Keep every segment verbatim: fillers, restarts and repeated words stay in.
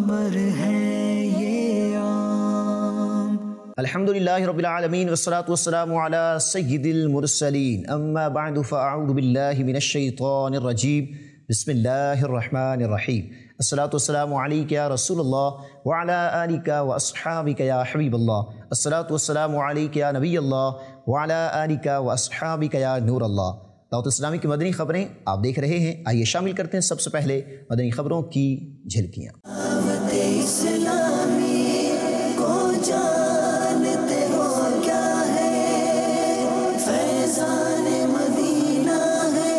अमर है ये आम। अल्हम्दुलिल्लाहि रब्बिल आलमीन वस्सलातु वस्सलामु अला सय्यिदिल मुरसलीन अम्मा बअदु फ़अऊज़ु बिल्लाहि मिनश शैतानिर रजीम बिस्मिल्लाहिर रहमानिर रहीम अस्सलातु वस्सलामु अलैका या रसूलल्लाह व अला आलिका व अस्हाबिका या हबीबल्लाह अस्सलातु वस्सलामु अलैका या नबीयल्लाह व अला आलिका व अस्हाबिका या नूरल्लाह। दावत इस्लामी की मदनी खबरें आप देख रहे हैं। आइए शामिल करते हैं सबसे पहले मदनी खबरों की झलकियाँ। दावत इस्लामी को जानते हो क्या है, फैज़ान मदीना है,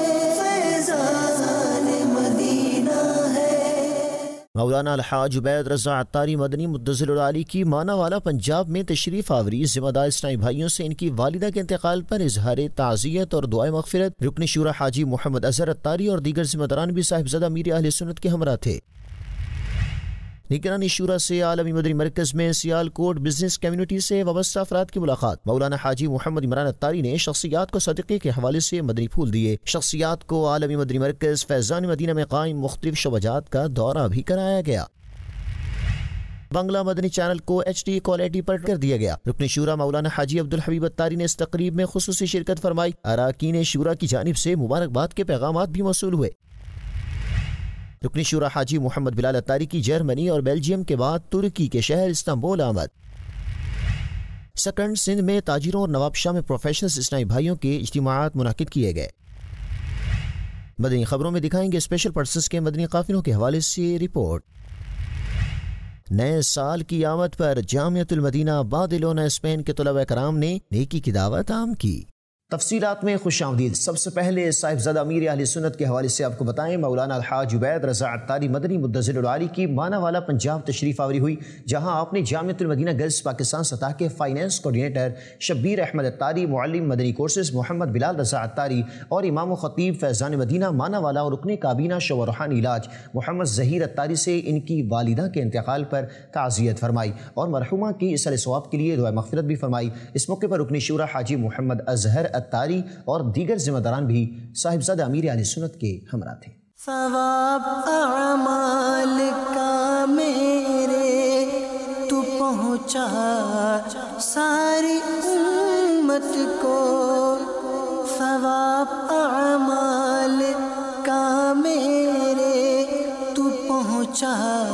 फैज़ान मदीना है। मौलाना अलहाज उबैद रज़ा अत्तारी मदनी मुद्दज़िल आली की मानावाला पंजाब में तशरीफ़ आवरी ज़िम्मेदार इस्लामी भाइयों से इनकी वालिदा के इंतकाल पर इजहार ताज़ियत और दुआए मग़फ़िरत रुकन शूरा हाजी मोहम्मद अज़हर अत्तारी और दीगर ज़िम्मेदारान भी साहिबज़ादा अमीर अहले सुन्नत के हमरा थे। निगरानी शूरा से आलमी मदनी मरकज़ में सियालकोट बिजनेस कम्युनिटी से वाबस्ता अफराद की मुलाकात। मौलाना हाजी मोहम्मद इमरान अत्तारी ने शख्सियात को सदक़े के हवाले से मदनी फूल दिए। शख्सियात को आलमी मदनी मरकज़ फैज़ान मदीना में कायम मुख्तलिफ शोबाजात का दौरा भी कराया गया। बंगला मदनी चैनल को एच डी क्वालिटी पर कर दिया गया। रुकन शूरा मौलाना हाजी अब्दुल हबीब अत्तारी ने इस तकरीब में खुसूसी शिरकत फरमाई। अराकीन शूरा की जानिब से मुबारकबाद के पैगामात भी मौसूल हुए। रुकन शूरा हाजी मोहम्मद बिलाल अत्तारी की जर्मनी और बेल्जियम के बाद तुर्की के शहर इस्तांबुल आमद। सकंड सिंध में ताजिरों और नवाबशाह में प्रोफेशनल्स इस्लामी भाइयों के इज्तिमाआत मुनाकिद किए गए। मदनी खबरों में दिखाएंगे स्पेशल पर्सन्स के मदनी काफिलों के हवाले से रिपोर्ट। नए साल की आमद पर जामियतुल मदीना बार्सिलोना स्पेन के तलबा कराम ने नेकी की दावत आम की। तफसीलात में खुश आमदीद। सबसे पहले साहिबज़ादा अमीर अहले सुन्नत के हवाले से आपको बताएं, मौलाना अलहाज उबैद रज़ा अत्तारी मदनी मुद्दज़िल आली की मानावाला पंजाब तशरीफ़ आवरी हुई, जहां आपने जामियतुल मदीना गर्ल्स पाकिस्तान सतह के फाइनेंस कोऑर्डिनेटर शब्बीर अहमद अत्तारी, मुअल्लिम मदनी कोर्सेज मोहम्मद बिलाल रज़ा अत्तारी और इमाम ख़तीब फैज़ान मदीना मानावाला और रुकन काबीना शव रूहानी इलाज मोहम्मद ज़हीर अत्तारी से इनकी वालिदा के इंतकाल पर ताज़ियत फरमाई और मरहुमा की इस्साले सवाब के लिए दुआ मग़फ़िरत भी फरमाई। इस मौके पर रुकन शूरा हाजी मोहम्मद अज़हर अत्तारी और दीगर ज़िम्मेदारान भी साहिबज़ादा अमीर अहले सुन्नत के हमरा थे। सवाब अमाल का मेरे तू पहुँचा सारी उम्मत को, सवाब अमाल का मेरे तू पहुँचा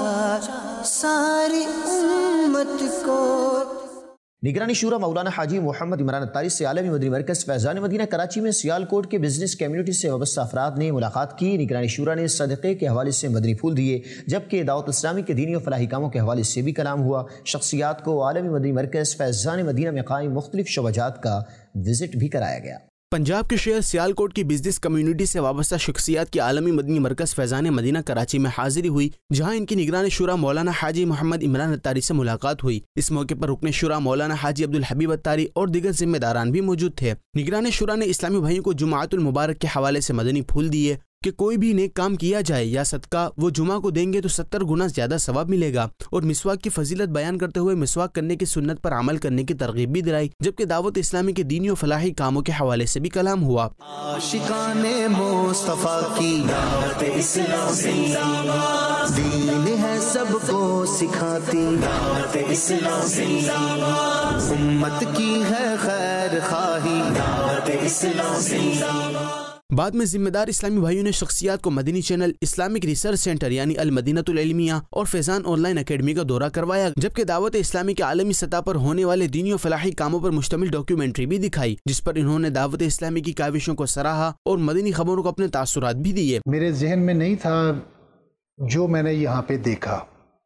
सारी उम्मत को। निगरानी शूरा मौलाना हाजी मोहम्मद इमरान अत्तारी से आलमी मदनी मरकज़ फैज़ान मदीना कराची में सियालकोट के बिजनेस कम्युनिटी से वाबस्ता अफराद ने मुलाकात की। निगरानी शूरा ने सदक़े के हवाले से मदनी फूल दिए, जबकि दावत इस्लामी के दीनी और फलाही कामों के हवाले से भी कलाम हुआ। शख्सियात को आलमी मदनी मरकज़ फैज़ान मदीना में कायम मुख्तलिफ शोबाजात का विजिट भी कराया गया। पंजाब के शहर सियालकोट की बिजनेस कम्युनिटी से वाबस्ता शख्सियात की आलमी मदनी मरकज़ फैज़ान मदीना कराची में हाजिरी हुई, जहां इनकी निगरानी शुरा मौलाना हाजी मोहम्मद इमरान अत्तारी से मुलाकात हुई। इस मौके पर रुकन शुरा मौलाना हाजी अब्दुल हबीब अत्तारी और दीगर जिम्मेदारान भी मौजूद थे। निगरानी शुरा ने इस्लामी भाइयों को जुमाअतुल मुबारक के हवाले से मदनी फूल दिए कि कोई भी नेक काम किया जाए या सदका वो जुमा को देंगे तो सत्तर गुना ज्यादा सवाब मिलेगा, और मिसवाक की फजीलत बयान करते हुए मिसवाक करने की सुन्नत पर अमल करने की तरगीब भी दिलाई। जबकि दावत इस्लामी के दीनी और फलाही कामों के हवाले से भी कलाम हुआ। आशिकाने मुस्तफा की दावत इस्लामी, दीन है सबको सिखाती दावत इस्लामी, उम्मत की है खैर खाही दावत इस्लामी। बाद में जिम्मेदार इस्लामी भाइयों ने शख्सियात को Madani channel, Islamic research centre यानी अल मदीनतुल इल्मिया और फैज़ान ऑनलाइन एकेडमी का दौरा करवाया, जबकि दावत इस्लामी के आलमी सतह पर होने वाले दीनी और फलाही कामों पर मुश्तमिल डॉक्यूमेंट्री भी दिखाई, जिस पर इन्होंने दावत इस्लामी की काविशों को सराहा और मदनी खबरों को अपने तासुरात भी दिए। मेरे जहन में नहीं था जो मैंने यहाँ पे देखा।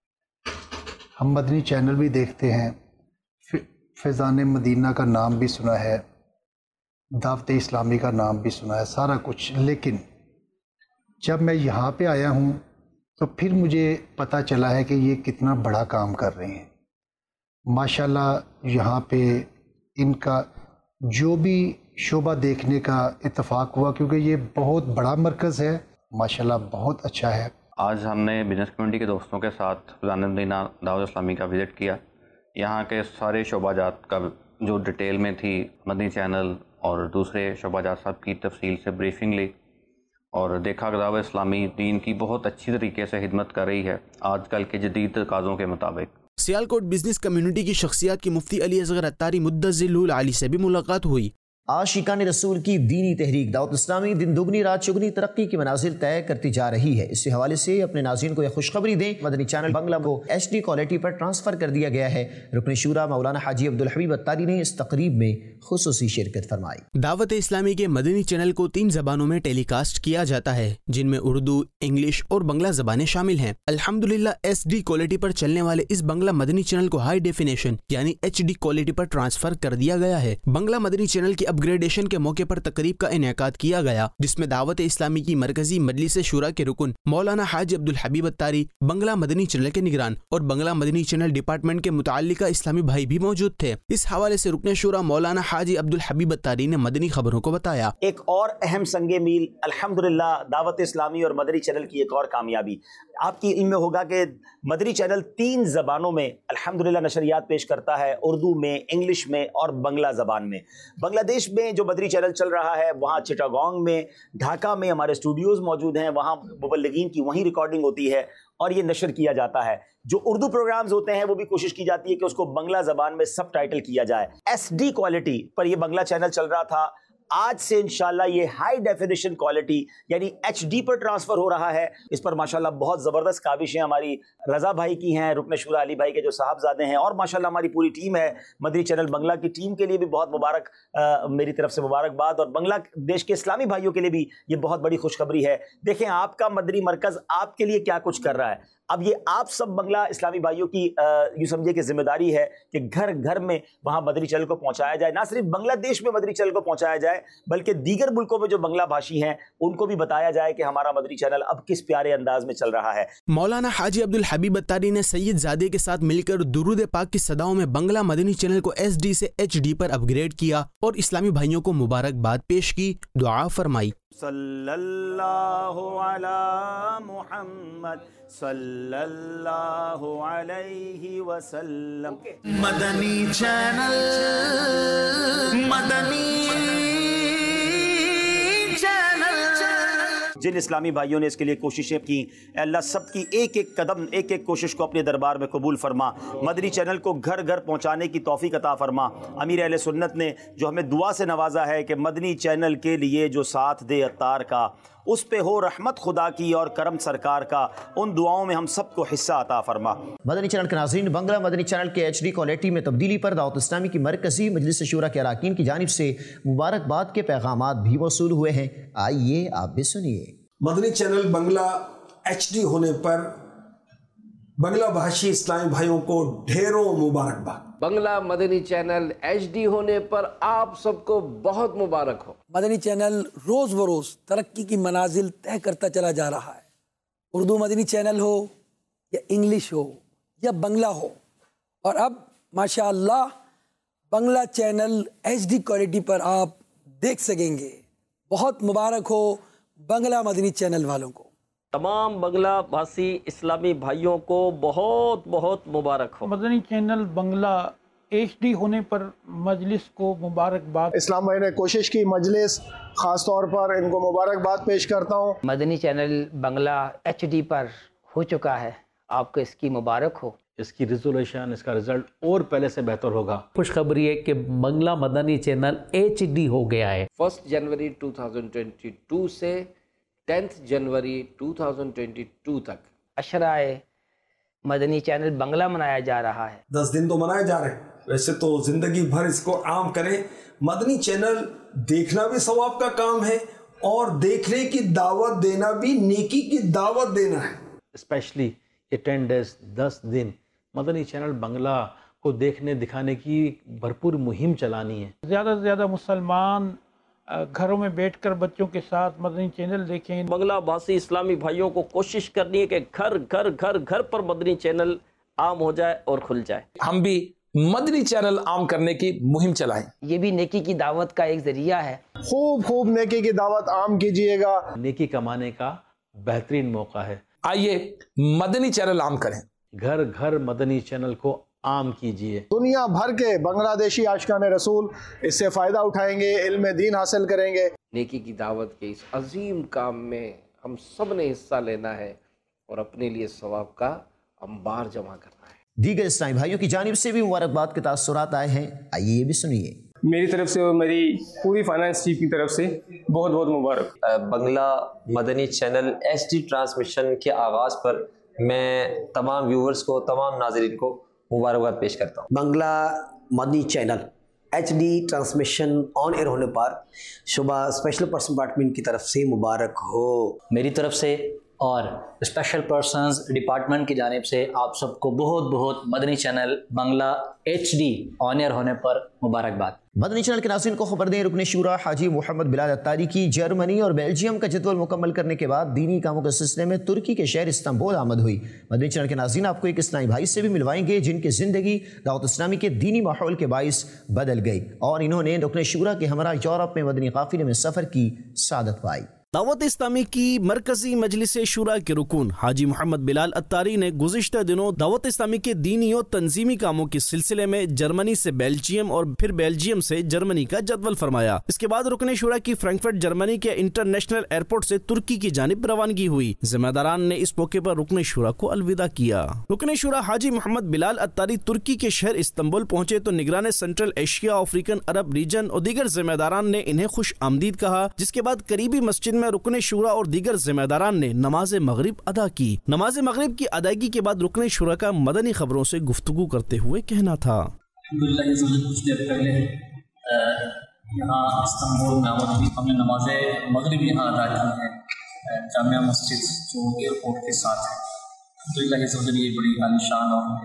हम मदनी चैनल भी देखते हैं, फैज़ान मदीना का नाम भी सुना है, दावत इस्लामी का नाम भी सुना है, सारा कुछ, लेकिन जब मैं यहाँ पे आया हूँ तो फिर मुझे पता चला है कि ये कितना बड़ा काम कर रहे हैं। माशाल्लाह यहाँ पे इनका जो भी शोबा देखने का इत्तेफाक हुआ, क्योंकि ये बहुत बड़ा मरकज़ है, माशाल्लाह बहुत अच्छा है। आज हमने बिजनेस कम्युनिटी के दोस्तों के साथ फैज़ान मदीना दावत इस्लामी का विज़िट किया। यहाँ के सारे शोबाजात का जो डिटेल में थी, मदनी चैनल और दूसरे शोबाजात सब की तफसील से ब्रीफिंग ली اور دیکھا کہ دعوت اسلامی دین کی بہت اچھی طریقے سے خدمت کر رہی ہے آج کل کے جدید تقاضوں کے مطابق۔ سیالکوٹ بزنس کمیونٹی کی شخصیات کی مفتی علی اصغر عطاری مدظل العالی سے بھی ملاقات ہوئی۔ عاشقان رسول کی دینی تحریک دعوت اسلامی دن دگنی رات چگنی ترقی کی منازل طے کرتی جا رہی ہے۔ اس حوالے سے اپنے ناظرین کو یہ خوشخبری دیں، مدنی چینل بنگلہ کو ایچ ڈی کوالٹی پر ٹرانسفر کر دیا گیا ہے۔ رکن شورا مولانا حاجی عبدالحبیب عطاری نے اس تقریب میں خصوصی شرکت فرمائی۔ دعوت اسلامی کے مدنی چینل کو تین زبانوں میں ٹیلی کاسٹ کیا جاتا ہے، جن میں اردو، انگلش اور بنگلہ زبانیں شامل ہیں۔ الحمدللہ ایس ڈی کوالٹی پر چلنے والے اس بنگلہ مدنی چینل کو ہائی ڈیفینیشن یعنی ایچ ڈی کوالٹی پر ٹرانسفر کر دیا گیا ہے۔ بنگلہ مدنی چینل کی اپ گریڈیشن کے موقع پر تقریب کا انعقاد کیا گیا، جس میں دعوت اسلامی کی مرکزی مجلس شورا کے رکن مولانا حاجی عبدالحبیب عطاری، بنگلہ مدنی چینل کے نگران اور بنگلہ مدنی چینل ڈپارٹمنٹ کے متعلقہ اسلامی بھائی بھی موجود تھے۔ اس حوالے سے رکن شورا مولانا حاجی عبدالحبیب عطاری نے مدنی خبروں کو بتایا۔ ایک اور اہم سنگ میل الحمدللہ دعوت اسلامی اور مدنی چینل کی ایک اور کامیابی، آپ کی علم میں ہوگا کہ مدنی چینل تین زبانوں میں الحمدللہ نشریات پیش کرتا ہے، اردو میں، انگلش میں اور بنگلہ زبان میں۔ بنگلہ دیش میں جو مدنی چینل چل رہا ہے وہاں چٹاگانگ میں، ڈھاکہ میں ہمارے اسٹوڈیوز موجود ہیں، وہاں مبلغین کی وہیں ریکارڈنگ ہوتی ہے اور یہ نشر کیا جاتا ہے۔ جو اردو پروگرامز ہوتے ہیں وہ بھی کوشش کی جاتی ہے کہ اس کو بنگلہ زبان میں سب ٹائٹل کیا جائے۔ ایس ڈی کوالٹی پر یہ بنگلہ چینل چل رہا تھا، آج سے انشاءاللہ یہ ہائی ڈیفینیشن کوالٹی یعنی ایچ ڈی پر ٹرانسفر ہو رہا ہے۔ اس پر ماشاءاللہ بہت زبردست کاوشیں ہماری رضا بھائی کی ہیں، رکن شورا علی بھائی کے جو صاحبزادے ہیں، اور ماشاءاللہ ہماری پوری ٹیم ہے۔ مدنی چینل بنگلہ کی ٹیم کے لیے بھی بہت مبارک، میری طرف سے مبارکباد، اور بنگلہ دیش کے اسلامی بھائیوں کے لیے بھی یہ بہت بڑی خوشخبری ہے۔ دیکھیں آپ کا مدنی مرکز آپ کے لیے کیا کچھ کر رہا ہے۔ اب یہ آپ سب بنگلہ اسلامی بھائیوں کی یوں سمجھے کہ ذمہ داری ہے کہ گھر گھر میں وہاں مدنی چینل کو پہنچایا جائے، نہ صرف بنگلہ دیش میں مدنی چینل کو پہنچایا جائے بلکہ دیگر ملکوں میں جو بنگلہ بھاشی ہیں ان کو بھی بتایا جائے کہ ہمارا مدنی چینل اب کس پیارے انداز میں چل رہا ہے۔ مولانا حاجی عبدالحبیب عطاری نے سید زادے کے ساتھ مل کر درود پاک کی صداؤں میں بنگلہ مدنی چینل کو ایس ڈی سے ایچ ڈی پر اپ گریڈ کیا اور اسلامی بھائیوں کو مبارکباد پیش کی، دعا فرمائی۔ صلی اللہ علی محمد صلی اللہ علیہ وسلم۔ مدنی چینل مدنی جن اسلامی بھائیوں نے اس کے لیے کوششیں کی، اے اللہ سب کی ایک ایک قدم، ایک ایک کوشش کو اپنے دربار میں قبول فرما، مدنی چینل کو گھر گھر پہنچانے کی توفیق عطا فرما۔ امیر اہل سنت نے جو ہمیں دعا سے نوازا ہے کہ مدنی چینل کے لیے جو ساتھ دے عطار کا، اس پہ ہو رحمت خدا کی اور کرم سرکار کا، ان دعاؤں میں ہم سب کو حصہ عطا فرما۔ مدنی چینل کے ناظرین، بنگلہ مدنی چینل کے ایچ ڈی کوالٹی میں تبدیلی پر دعوت اسلامی کی مرکزی مجلس شورا کے اراکین کی جانب سے مبارکباد کے پیغامات بھی موصول ہوئے ہیں، آئیے آپ بھی سنیے۔ مدنی چینل بنگلہ ایچ ڈی ہونے پر بنگلہ بھاشی اسلامی بھائیوں کو ڈھیروں مبارکباد۔ بنگلہ مدنی چینل ایچ ڈی ہونے پر آپ سب کو بہت مبارک ہو۔ مدنی چینل روز بروز ترقی کی منازل طے کرتا چلا جا رہا ہے، اردو مدنی چینل ہو یا انگلش ہو یا بنگلہ ہو، اور اب ماشاءاللہ Bangla channel H D quality پر آپ دیکھ سکیں گے۔ بہت مبارک ہو بنگلہ مدنی چینل والوں کو۔ تمام بنگلہ بھاشی اسلامی بھائیوں کو بہت بہت مبارک ہو۔ مدنی چینل بنگلہ ایچ ڈی ہونے پر مجلس کو مبارکباد۔ اسلام بھائی نے کوشش کی، مجلس خاص طور پر ان کو مبارکباد پیش کرتا ہوں۔ Madani channel Bangla H D پر ہو چکا ہے، آپ کو اس کی مبارک ہو۔ اس کی ریزولوشن، اس کا رزلٹ اور پہلے سے بہتر ہوگا۔ خوشخبری ہے کہ بنگلہ مدنی چینل ایچ ڈی ہو گیا ہے۔ فرسٹ جنوری دو ہزار بائیس سے ٹینتھ جنوری دو ہزار بائیس تک عشرائے مدنی چینل بنگلہ منایا جا رہا ہے۔ دس دن تو منائے جا رہے ہیں، ویسے تو زندگی بھر اس کو عام کریں۔ مدنی چینل دیکھنا بھی ثواب کا کام ہے اور دیکھنے کی دعوت دینا بھی نیکی کی دعوت دینا ہے۔ اسپیشلی یہ ٹین ڈیز، دس دن مدنی چینل بنگلہ کو دیکھنے دکھانے کی بھرپور مہم چلانی ہے۔ زیادہ سے زیادہ مسلمان گھروں میں بیٹھ کر بچوں کے ساتھ مدنی چینل دیکھیں۔ بنگلہ بھاشی اسلامی بھائیوں کو کوشش کرنی ہے کہ گھر گھر گھر گھر پر مدنی چینل عام ہو جائے اور کھل جائے۔ ہم بھی مدنی چینل عام کرنے کی مہم چلائیں۔ یہ بھی نیکی کی دعوت کا ایک ذریعہ ہے۔ خوب خوب نیکی کی دعوت عام کیجئے گا۔ نیکی کمانے کا بہترین موقع ہے۔ آئیے مدنی چینل عام کریں، گھر گھر مدنی چینل کو عام کیجیے. دنیا بھر کے بنگلہ دیشی عاشقان رسول اس سے فائدہ اٹھائیں گے, علم دین حاصل کریں گے. نیکی کی دعوت کے اس عظیم کام میں ہم سب نے حصہ لینا ہے اور اپنے لیے ثواب کا انبار جمع کرنا ہے. دیگر اسلامی بھائیوں کی جانب سے بھی مبارکباد کے تاثرات آئے ہیں, آئیے یہ بھی سنیے. میری طرف سے اور میری پوری فائنانس ٹیم کی طرف سے بہت بہت مبارک. بنگلہ Madani channel H D transmission کے آغاز پر میں تمام ویورز کو, تمام ناظرین کو مبارکباد پیش کرتا ہوں. Bangla Madani channel H D transmission on air ہونے پر شعبہ اسپیشل پرسن ڈپارٹمنٹ کی طرف سے مبارک ہو. میری طرف سے اور اسپیشل پرسنز ڈپارٹمنٹ کی جانب سے آپ سب کو بہت بہت Madani channel Bangla H D on air ہونے پر مبارکباد. مدنی چینل کے ناظرین کو خبر دیں, رکن شورا حاجی محمد بلال اتاری کی جرمنی اور بیلجیم کا جدول مکمل کرنے کے بعد دینی کاموں کے سلسلے میں ترکی کے شہر استنبول آمد ہوئی. مدنی چینل کے ناظرین آپ کو ایک اسلامی بھائی سے بھی ملوائیں گے جن کی زندگی دعوت اسلامی کے دینی ماحول کے باعث بدل گئی اور انہوں نے رکن شورا کے ہمراہ یورپ میں مدنی قافلے میں سفر کی سعادت پائی. دعوت اسلامی کی مرکزی مجلس شورا کے رکن حاجی محمد بلال اتاری نے گزشتہ دنوں دعوت اسلامی کے دینی اور تنظیمی کاموں کے سلسلے میں جرمنی سے بیلجیم اور پھر بیلجیم سے جرمنی کا جدول فرمایا. اس کے بعد رکن شورا کی فرینکفرٹ جرمنی کے انٹرنیشنل ایئرپورٹ سے ترکی کی جانب روانگی ہوئی. ذمہ داران نے اس موقع پر رکن شورا کو الوداع کیا. رکن شورا حاجی محمد بلال اتاری ترکی کے شہر استنبول پہنچے تو نگران Central Asia, African Arab region اور دیگر ذمہ داران نے انہیں خوش آمدید کہا, جس کے بعد قریبی مسجد میں رکن شورا اور دیگر ذمہ داران نے نماز مغرب ادا کی. نماز مغرب کی ادائیگی کے بعد رکن شورا کا مدنی خبروں سے گفتگو کرتے ہوئے کہنا تھا. الحمدللہ یہ کچھ دیر پہلے یہاں استنبول میں آمد ہوئی. ہم نے نماز مغرب یہاں ادا کی ہے جامعہ مسجد جو ایئرپورٹ کے ساتھ ہے. یہ بڑی عالیشان اور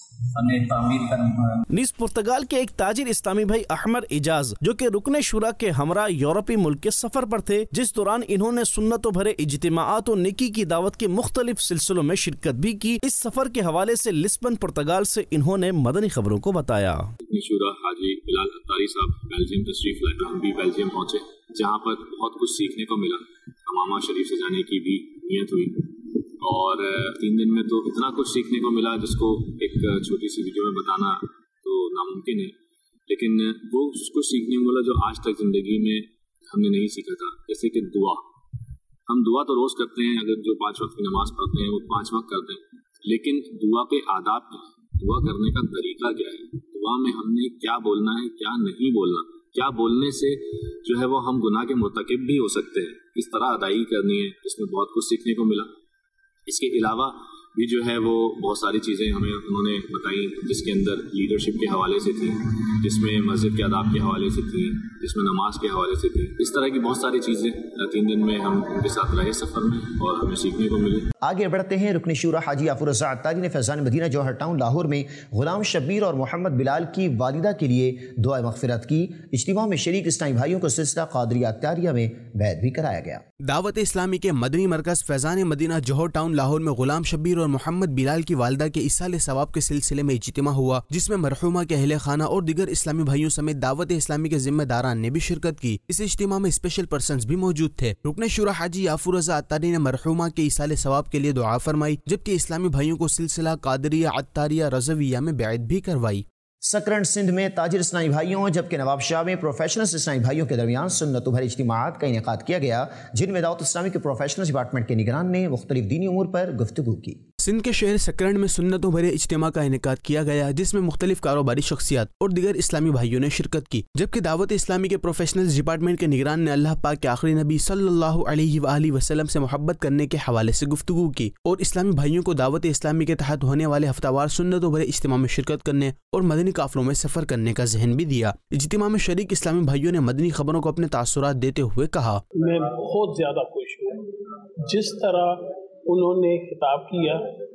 نیز پرتگال کے ایک تاجر اسلامی بھائی احمد اجاز جو کہ رکن شورا کے ہمراہ یورپی ملک کے سفر پر تھے, جس دوران انہوں نے سنتوں بھرے اجتماعات و نیکی کی دعوت کے مختلف سلسلوں میں شرکت بھی کی. اس سفر کے حوالے سے لسبن پرتگال سے انہوں نے مدنی خبروں کو بتایا. رکن شورا حاجی بلال اتاری صاحب بیلجیم تشریف لائے. ہم بھی بیلجیم پہنچے جہاں پر بہت کچھ سیکھنے کو ملا. حمامہ شریف سے جانے کی بھی نیت ہوئی اور تین دن میں تو اتنا کچھ سیکھنے کو ملا جس کو ایک چھوٹی سی ویڈیو میں بتانا تو ناممکن ہے, لیکن وہ اس کو سیکھنے کو ملا جو آج تک زندگی میں ہم نے نہیں سیکھا تھا. جیسے کہ دعا, ہم دعا تو روز کرتے ہیں, اگر جو پانچ وقت کی نماز پڑھتے ہیں وہ پانچ وقت کرتے ہیں, لیکن دعا کے آداب کیا ہے, دعا کرنے کا طریقہ کیا ہے, دعا میں ہم نے کیا بولنا ہے, کیا نہیں بولنا, کیا بولنے سے جو ہے وہ ہم گناہ کے مرتکب بھی ہو سکتے ہیں, کس طرح ادائیگی کرنی ہے. اس میں بہت کچھ سیکھنے کو ملا. اس کے علاوہ بھی جو ہے وہ بہت ساری چیزیں ہمیں انہوں نے بتائیں, جس کے اندر لیڈرشپ کے حوالے سے تھی, جس میں مسجد کے آداب کے حوالے سے تھی, جس میں نماز کے حوالے سے تھی. اس طرح کی بہت ساری چیزیں تین دن میں ہم ان کے ساتھ رہے سفر میں اور ہمیں سیکھنے کو ملی. آگے بڑھتے ہیں. رکن شورا حاجی عفور رضا اتاری نے فیضان مدینہ جوہر ٹاؤن لاہور میں غلام شبیر اور محمد بلال کی والدہ کے لیے دعائے مغفرت کی. اجتماع میں شریک اسلامی بھائیوں کو سلسلہ قادریہ اتاریہ میں بیعت بھی کرایا گیا. دعوت اسلامی کے مدنی مرکز فیضان مدینہ جوہر ٹاؤن لاہور میں غلام شبیر اور محمد بلال کی والدہ کے ایصال ثواب کے سلسلے میں اجتماع ہوا, جس میں مرحومہ کے اہل خانہ اور دیگر اسلامی بھائیوں سمیت دعوت اسلامی کے ذمہ داران نے بھی شرکت کی. اس اجتماع میں اسپیشل پرسنز بھی موجود تھے. رکن شورا حاجی عفور رضا اتاری نے مرحومہ کے ایصال ثواب کے لیے دعا فرمائی, جبکہ اسلامی بھائیوں کو سلسلہ قادریہ اتاریہ رضویہ میں بیعت بھی کروائی. سکرنڈ سندھ میں تاجر اسلامی بھائیوں جبکہ نواب شاہ میں پروفیشنلز اسلامی بھائیوں کے درمیان سنتوں بھرے اجتماعات کا انعقاد کیا گیا, جن میں دعوت اسلامی کے پروفیشنلز ڈپارٹمنٹ کے نگران نے مختلف دینی امور پر گفتگو کی. سندھ کے شہر سکرنڈ میں سنتوں بھرے اجتماع کا انعقاد کیا گیا, جس میں مختلف کاروباری شخصیات اور دیگر اسلامی بھائیوں نے شرکت کی, جبکہ دعوت اسلامی کے پروفیشنلز ڈپارٹمنٹ کے نگران نے اللہ پاک کے آخری نبی صلی اللہ علیہ وآلہ وسلم سے محبت کرنے کے حوالے سے گفتگو کی اور اسلامی بھائیوں کو دعوت اسلامی کے تحت ہونے والے ہفتہ وار سنتوں بھرے اجتماع میں شرکت کرنے اور مدنی قافلوں میں سفر کرنے کا ذہن بھی دیا. اجتماع میں شریک اسلامی بھائیوں نے مدنی خبروں کو اپنے تاثرات دیتے ہوئے کہا, میں بہت زیادہ خوش ہوں جس طرح انہوں نے خطاب کیا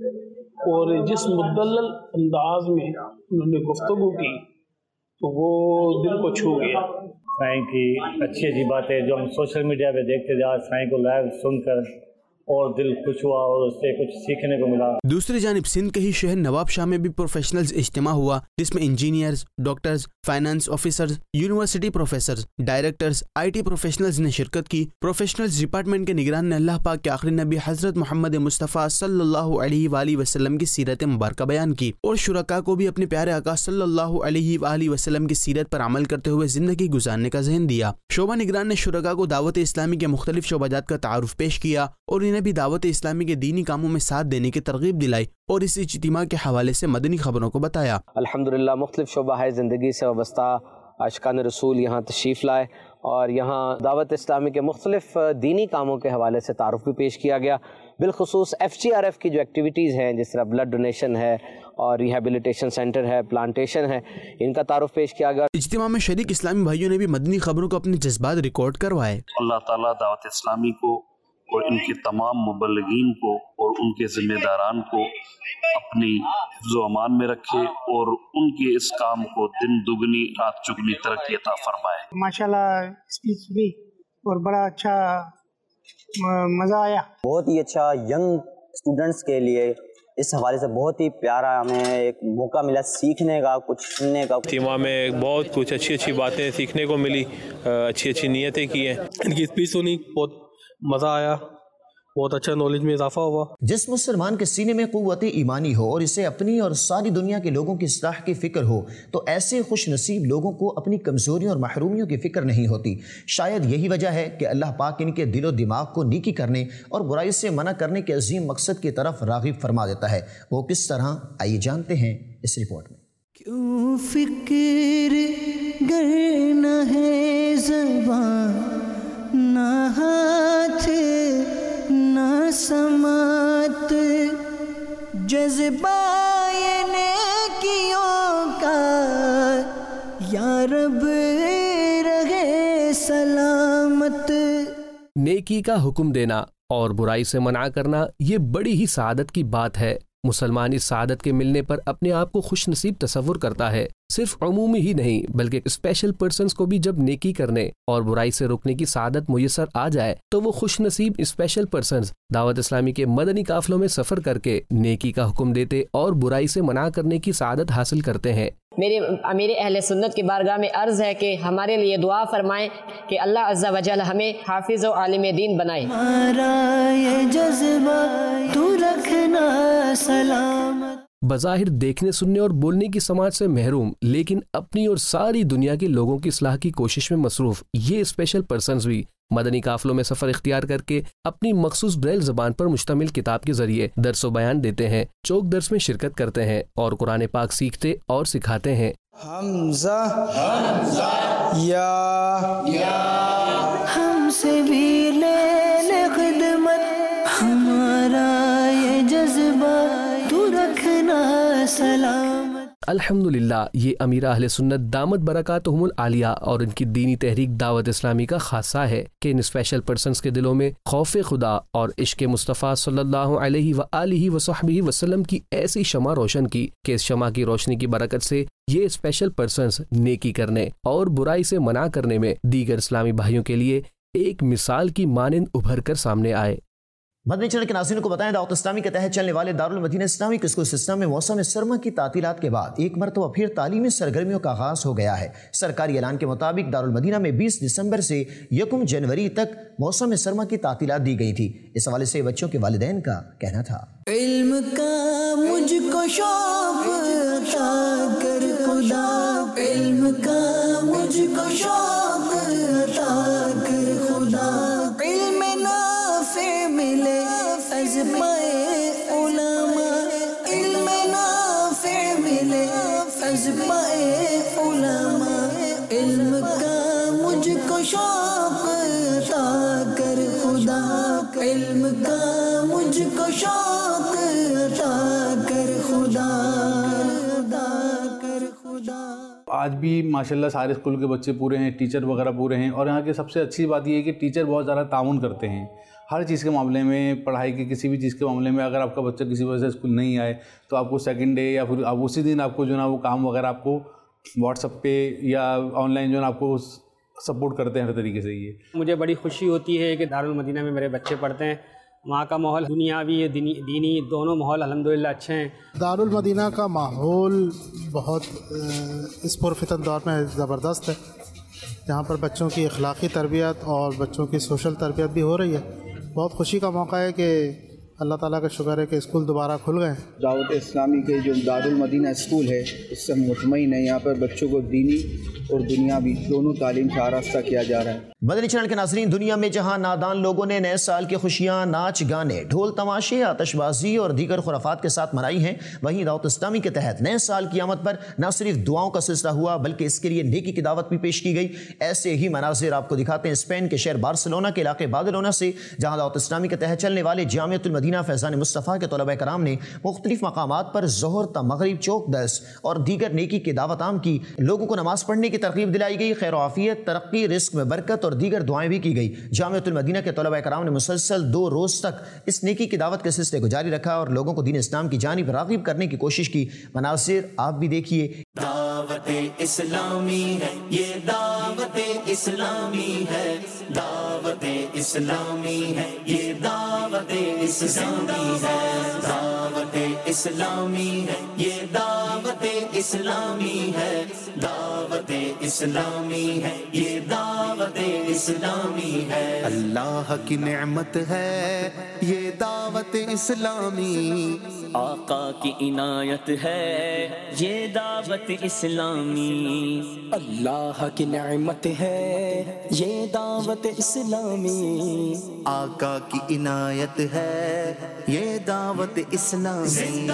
اور جس مدلل انداز میں انہوں نے گفتگو کی تو وہ دل کو چھو گیا. سائیں کی اچھی اچھی باتیں جو ہم سوشل میڈیا پہ دیکھتے تھے, آج سائیں کو لائیو سن کر اور دل خوش ہوا اور اس سے کچھ سیکھنے کو ملا۔ دوسری جانب سندھ کے ہی شہر نواب شاہ میں بھی پروفیشنلز اجتماع ہوا، جس میں engineers, doctors, finance officers, university professors, directors, I T professionals نے شرکت کی۔ پروفیشنلز ڈپارٹمنٹ کے نگران نے اللہ پاک کے آخری نبی حضرت محمد مصطفیٰ صلی اللہ علیہ وآلہ وسلم کی سیرت مبارکہ بیان کی اور شرکاء کو بھی اپنے پیارے آقا صلی اللہ علیہ وآلہ وسلم کی سیرت پر عمل کرتے ہوئے زندگی گزارنے کا ذہن دیا۔ شعبہ نگران نے شرکاء کو دعوت اسلامی کے مختلف شعبہ جات کا تعارف پیش کیا اور انہیں بھی دعوت اسلامی کے دینی کاموں میں ساتھ دینے کی ترغیب دلائی اور اس اجتماع کے حوالے سے مدنی خبروں کو بتایا۔ الحمدللہ مختلف شعبہ ہے زندگی سے وابستہ عاشقان رسول یہاں تشریف لائے اور یہاں دعوت اسلامی کے مختلف دینی کاموں کے حوالے سے تعارف بھی پیش کیا گیا۔ بالخصوص ایف جی آر ایف کی جو ایکٹیویٹیز ہیں، جس طرح بلڈ ڈونیشن ہے اور ریہیبلیٹیشن سینٹر ہے، پلانٹیشن ہے، ان کا تعارف پیش کیا گیا۔ اجتماع میں شریک اسلامی بھائیوں نے بھی مدنی خبروں کو اپنے جذبات ریکارڈ کروائے۔ اللہ تعالیٰ دعوت اسلامی کو اور ان کے تمام مبلغین کو اور ان کے ذمہ داران کو اپنی حفظ و امان میں رکھے اور ان کے اس کام کو دن دگنی رات چگنی ترقی عطا فرمائے۔ ماشاءاللہ اسپیچ بھی اور بڑا اچھا مزہ آیا، بہت ہی اچھا ینگ اسٹوڈنٹس کے لیے اس حوالے سے بہت ہی پیارا ہمیں ایک موقع ملا سیکھنے کا، کچھ سننے کا۔ اجتماع میں بہت کچھ اچھی اچھی باتیں سیکھنے کو ملی، اچھی اچھی نیتیں کی ہیں۔ ان کی اسپیچ سنی، بہت مزہ آیا، بہت اچھا نالج میں اضافہ ہوا۔ جس مسلمان کے سینے میں قوت ایمانی ہو اور اسے اپنی اور ساری دنیا کے لوگوں کی اصلاح کی فکر ہو تو ایسے خوش نصیب لوگوں کو اپنی کمزوریوں اور محرومیوں کی فکر نہیں ہوتی۔ شاید یہی وجہ ہے کہ اللہ پاک ان کے دل و دماغ کو نیکی کرنے اور برائی سے منع کرنے کے عظیم مقصد کی طرف راغب فرما دیتا ہے۔ وہ کس طرح، آئیے جانتے ہیں اس رپورٹ میں۔ کیوں فکر گرنا ہے زبان نہ ہاتھ نہ سماعت، جذبہ نیکیوں کا یا رب رہے سلامت۔ نیکی کا حکم دینا اور برائی سے منع کرنا یہ بڑی ہی سعادت کی بات ہے۔ مسلمان اس سعادت کے ملنے پر اپنے آپ کو خوش نصیب تصور کرتا ہے۔ صرف عمومی ہی نہیں بلکہ اسپیشل پرسنز کو بھی جب نیکی کرنے اور برائی سے روکنے کی سعادت میسر آ جائے تو وہ خوش نصیب اسپیشل پرسنز دعوت اسلامی کے مدنی قافلوں میں سفر کر کے نیکی کا حکم دیتے اور برائی سے منع کرنے کی سعادت حاصل کرتے ہیں۔ میرے امیر اہل سنت کی بارگاہ میں عرض ہے کہ ہمارے لیے دعا فرمائیں کہ اللہ عز و جل ہمیں حافظ و عالم دین بنائے۔ ہمارا یہ جذبہ تو رکھنا سلامت۔ بظاہر دیکھنے سننے اور بولنے کی سماعت سے محروم لیکن اپنی اور ساری دنیا کے لوگوں کی اصلاح کی کوشش میں مصروف یہ اسپیشل پرسنز بھی مدنی قافلوں میں سفر اختیار کر کے اپنی مخصوص بریل زبان پر مشتمل کتاب کے ذریعے درس و بیان دیتے ہیں، چوک درس میں شرکت کرتے ہیں اور قرآن پاک سیکھتے اور سکھاتے ہیں۔ حمزہ حمزہ یا یا ہم سے بھی لے لے خدمت، ہمارا یہ جذبہ تو رکھنا سلامت۔ الحمدللہ یہ امیر اہل سنت دامت برکاتہم العالیہ اور ان کی دینی تحریک دعوت اسلامی کا خاصہ ہے کہ ان اسپیشل پرسنز کے دلوں میں خوف خدا اور عشق مصطفیٰ صلی اللہ علیہ وآلہ وصحبہ وسلم کی ایسی شمع روشن کی کہ اس شمع کی روشنی کی برکت سے یہ اسپیشل پرسنز نیکی کرنے اور برائی سے منع کرنے میں دیگر اسلامی بھائیوں کے لیے ایک مثال کی مانند ابھر کر سامنے آئے۔ مدنی چینل کے ناظرین کو بتائیں دعوت اسلامی کے تحت چلنے والے دارالمدینہ اسلامک اسکول سسٹم میں موسم سرما کی تعطیلات کے بعد ایک مرتبہ پھر تعلیمی سرگرمیوں کا آغاز ہو گیا ہے۔ سرکاری اعلان کے مطابق دارالمدینہ میں بیس دسمبر سے یکم جنوری تک موسم سرما کی تعطیلات دی گئی تھی۔ اس حوالے سے بچوں کے والدین کا کہنا تھا۔ علم کا مجھ کو شوق عطا کر خدا، علم کا مجھ کو شوق عطا کر خدا، علم نافع ملے فیض پائے علماء، علم نافع ملے فیض پائے علماء، علم کا مجھ کو شوق عطا کر خدا، علم کا مجھ کو شوق عطا کر خدا، عطا کر خدا۔ آج بھی ماشاءاللہ سارے اسکول کے بچے پورے ہیں، ٹیچر وغیرہ پورے ہیں، اور یہاں کی سب سے اچھی بات یہ ہے کہ ٹیچر بہت زیادہ تعاون کرتے ہیں ہر چیز کے معاملے میں، پڑھائی کے کسی بھی چیز کے معاملے میں۔ اگر آپ کا بچہ کسی وجہ سے اسکول نہیں آئے تو آپ کو سیکنڈ ڈے یا پھر آپ اسی دن آپ کو جو ہے نا وہ کام وغیرہ آپ کو واٹس ایپ پہ یا آن لائن جو ہے نا آپ کو سپورٹ کرتے ہیں ہر طریقے سے۔ یہ مجھے بڑی خوشی ہوتی ہے کہ دارالمدینہ میں میرے بچے پڑھتے ہیں وہاں کا ماحول دنیاوی دینی دونوں ماحول الحمدللہ اچھے ہیں۔ دارالمدینہ کا ماحول بہت اس پرفتن دور میں زبردست ہے، یہاں پر بچوں کی اخلاقی تربیت اور بچوں کی سوشل تربیت بھی ہو رہی ہے۔ بہت خوشی کا موقع ہے کہ اللہ تعالیٰ کا شکر ہے کہ اسکول دوبارہ کھل گئے ہیں۔ دعوت اسلامی کے جو دارالمدینہ اسکول ہے اس سے ہم مطمئن ہیں، یہاں پر بچوں کو دینی اور دنیاوی دونوں تعلیم سے آراستہ کیا جا رہا ہے۔ مدنی چینل کے ناظرین، دنیا میں جہاں نادان لوگوں نے نئے سال کی خوشیاں ناچ گانے، ڈھول تماشے، آتش بازی اور دیگر خرافات کے ساتھ منائی ہیں، وہیں دعوت اسلامی کے تحت نئے سال کی آمد پر نہ صرف دعاؤں کا سلسلہ ہوا بلکہ اس کے لیے نیکی کی دعوت بھی پیش کی گئی۔ ایسے ہی مناظر آپ کو دکھاتے ہیں اسپین کے شہر بارسلونا کے علاقے بادلونا سے، جہاں دعوت اسلامی کے تحت چلنے والے جامعۃ المدینہ فیضان مصطفیٰ کے طلباء کرام نے مختلف مقامات پر ظہر تا مغرب چوک درس اور دیگر نیکی کی دعوت عام کی، لوگوں کو نماز پڑھنے کی ترغیب دلائی گئی، خیر و عافیت، ترقی، رزق میں برکت اور دیگر دعائیں بھی کی گئی۔ جامعۃ المدینہ کے طلباء کرام نے مسلسل دو روز تک اس نیکی کی دعوت کے سلسلے کو جاری رکھا اور لوگوں کو دین اسلام کی جانب راغب کرنے کی کوشش کی۔ مناظر آپ بھی دیکھیے۔ دعوت اسلامی ہے یہ، دعوت اسلامی ہے، دعوت اسلامی ہے یہ، دعوت اسلامی ہے، دعوت اسلامی ہے یہ، دعوت اسلامی ہے، دعوت اسلامی ہے یہ، دعوت اسلامی ہے۔ اللہ کی نعمت ہے یہ دعوت اسلامی، آقا کی عنایت ہے یہ دعوت اسلامی، اللہ کی نعمت ہے یہ دعوت اسلامی، آقا کی عنایت ہے یہ دعوت اسلامی،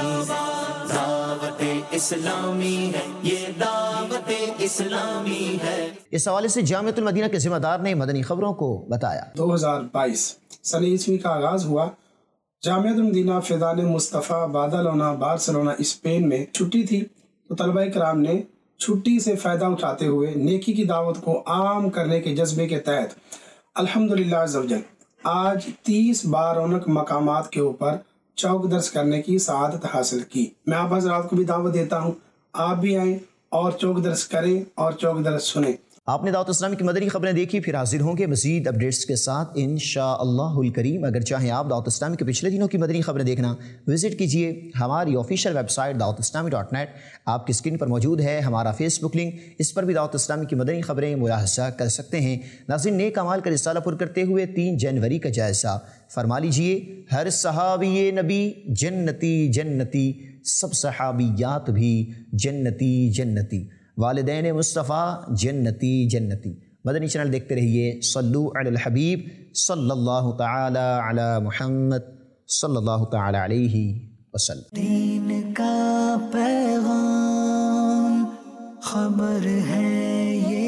دعوت اسلامی ہے یہ، دعوت اسلامی ہے۔ اس حوالے سے جامعۃ المدینہ کے ذمہ دار نے مدنی خبروں کو بتایا۔ دو ہزار بائیس سن عیسوی کا آغاز ہوا۔ جامعۃ المدینہ فیضان مصطفیٰ بادلونا بارسلونا اسپین میں چھٹی تھی، تو طلبہ کرام نے چھٹی سے فائدہ اٹھاتے ہوئے نیکی کی دعوت کو عام کرنے کے جذبے کے تحت الحمدللہ عز و جل آج تیس بارونق مقامات کے اوپر چوک درس کرنے کی سعادت حاصل کی۔ میں آپ حضرات کو بھی دعوت دیتا ہوں، آپ بھی آئیں اور چوک درس کریں اور چوک درس سنیں۔ آپ نے دعوت اسلامی کی مدنی خبریں دیکھی، پھر حاضر ہوں گے مزید اپڈیٹس کے ساتھ انشاءاللہ الکریم۔ اگر چاہیں آپ دعوت اسلامی کے پچھلے دنوں کی مدنی خبریں دیکھنا، وزٹ کیجئے ہماری آفیشیل ویب سائٹ دعوت اسلامی ڈاٹ نیٹ، آپ کی اسکرین پر موجود ہے ہمارا فیس بک لنک، اس پر بھی دعوت اسلامی کی مدنی خبریں ملاحظہ کر سکتے ہیں۔ ناظرین، نیک اعمال کا رسالہ پر کرتے ہوئے تین جنوری کا جائزہ فرما لیجئے۔ ہر صحابی نبی جنتی جنتی، سب صحابیات بھی جنتی جنتی، والدین مصطفیٰ جنتی جنتی۔ مدنی چینل دیکھتے رہیے۔ صلو علی الحبیب صلی اللہ تعالی علی محمد صلی اللہ تعالی علیہ وسلم۔ دین کا پیغام خبر ہے یہ